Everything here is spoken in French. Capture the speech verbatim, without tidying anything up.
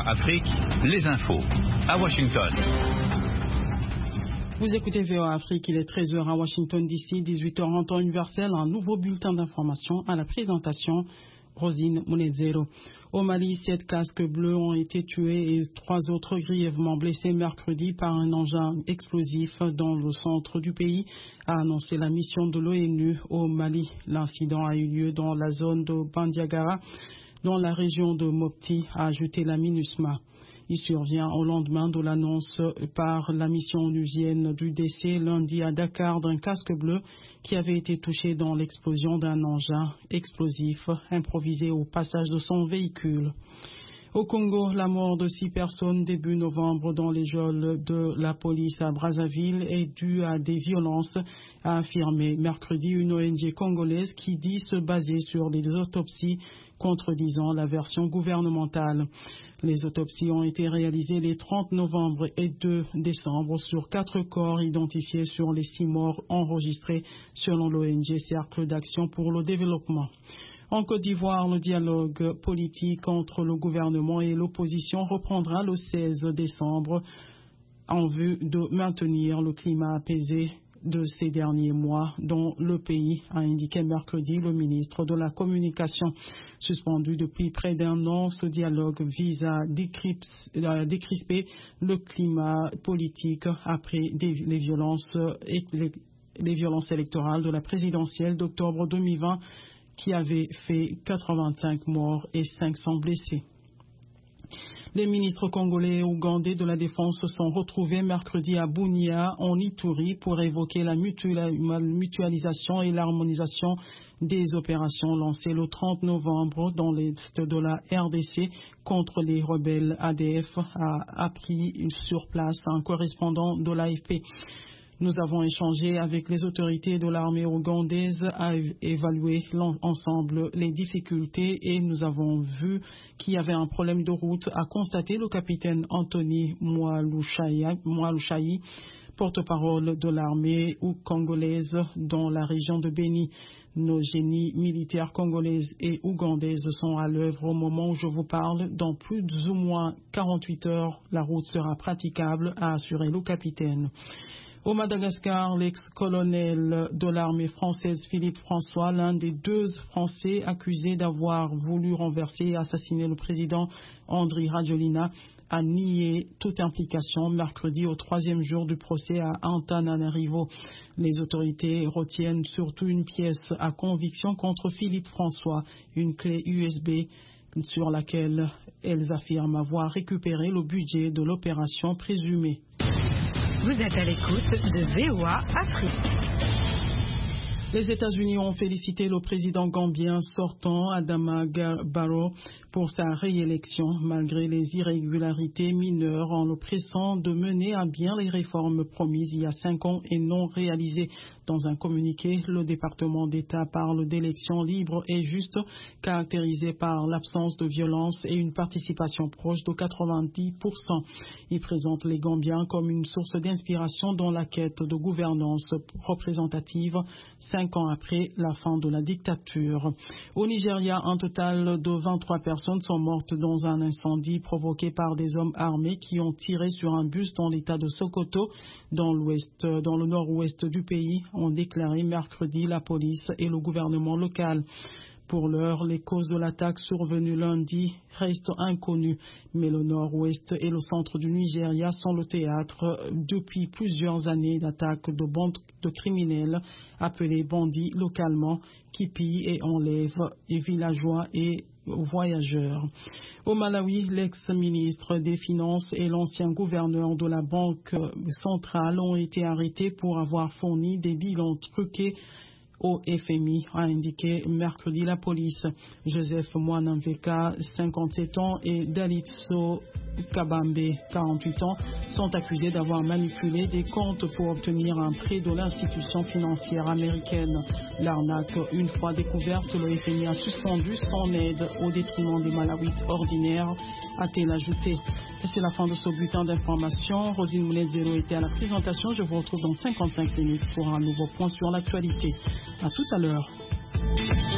Afrique, les infos. À Washington. Vous écoutez V O A Afrique, il est treize heures à Washington D C, dix-huit heures en temps universel, un nouveau bulletin d'information à la présentation. Rosine Munezero. Au Mali, sept casques bleus ont été tués et trois autres grièvement blessés mercredi par un engin explosif dans le centre du pays, a annoncé la mission de l'ONU au Mali. L'incident a eu lieu dans la zone de Bandiagara, dans la région de Mopti, a ajouté la MINUSMA. Il survient au lendemain de l'annonce par la mission onusienne du décès lundi à Dakar d'un casque bleu qui avait été touché dans l'explosion d'un engin explosif improvisé au passage de son véhicule. Au Congo, la mort de six personnes début novembre dans les geôles de la police à Brazzaville est due à des violences, a affirmé mercredi une O N G congolaise qui dit se baser sur des autopsies contredisant la version gouvernementale. Les autopsies ont été réalisées les trente novembre et deux décembre sur quatre corps identifiés sur les six morts enregistrés selon l'O N G Cercle d'Action pour le Développement. En Côte d'Ivoire, le dialogue politique entre le gouvernement et l'opposition reprendra le seize décembre en vue de maintenir le climat apaisé de ces derniers mois dont le pays, a indiqué mercredi le ministre de la Communication. Suspendu depuis près d'un an, ce dialogue vise à décrisper le climat politique après des, les, violences, les, les violences électorales de la présidentielle d'octobre deux mille vingt qui avait fait quatre-vingt-cinq morts et cinq cents blessés. Les ministres congolais et ougandais de la Défense se sont retrouvés mercredi à Bunia, en Ituri, pour évoquer la mutualisation et l'harmonisation des opérations lancées le trente novembre dans l'est de la R D C contre les rebelles A D F, a appris sur place un correspondant de l'A F P. Nous avons échangé avec les autorités de l'armée ougandaise à évaluer ensemble les difficultés et nous avons vu qu'il y avait un problème de route, a constaté le capitaine Anthony Mwalushayi, porte-parole de l'armée congolaise dans la région de Beni. Nos génies militaires congolaises et ougandaises sont à l'œuvre au moment où je vous parle. Dans plus ou moins quarante-huit heures, la route sera praticable, a assuré le capitaine. Au Madagascar, l'ex-colonel de l'armée française Philippe François, l'un des deux Français accusés d'avoir voulu renverser et assassiner le président Andry Rajoelina, a nié toute implication mercredi au troisième jour du procès à Antananarivo. Les autorités retiennent surtout une pièce à conviction contre Philippe François, une clé U S B sur laquelle elles affirment avoir récupéré le budget de l'opération présumée. Vous êtes à l'écoute de V O A Afrique. Les États-Unis ont félicité le président gambien sortant, Adama Barrow, pour sa réélection, malgré les irrégularités mineures, en le pressant de mener à bien les réformes promises il y a cinq ans et non réalisées. Dans un communiqué, le département d'État parle d'élections libres et justes, caractérisées par l'absence de violence et une participation proche de quatre-vingt-dix pour cent. Il présente les Gambiens comme une source d'inspiration dans la quête de gouvernance représentative, cinq ans après la fin de la dictature. Au Nigeria, un total de vingt-trois personnes sont mortes dans un incendie provoqué par des hommes armés qui ont tiré sur un bus dans l'état de Sokoto, dans l'ouest, dans le nord-ouest du pays, ont déclaré mercredi la police et le gouvernement local. Pour l'heure, les causes de l'attaque survenue lundi restent inconnues, mais le nord-ouest et le centre du Nigeria sont le théâtre depuis plusieurs années d'attaques de bandes de criminels appelés bandits localement qui pillent et enlèvent les villageois et voyageurs. Au Malawi, l'ex-ministre des Finances et l'ancien gouverneur de la Banque centrale ont été arrêtés pour avoir fourni des bilans truqués au F M I, a indiqué mercredi la police. Joseph Mwanamveka, cinquante-sept ans, et Dalitso Kabambe, quarante-huit ans, sont accusés d'avoir manipulé des comptes pour obtenir un prêt de l'institution financière américaine. L'arnaque, une fois découverte, le F M I a suspendu son aide au détriment des Malawites ordinaires, a-t-il ajouté. C'est la fin de ce bulletin d'information. Rosine Munezero était à la présentation. Je vous retrouve dans cinquante-cinq minutes pour un nouveau point sur l'actualité. À tout à l'heure.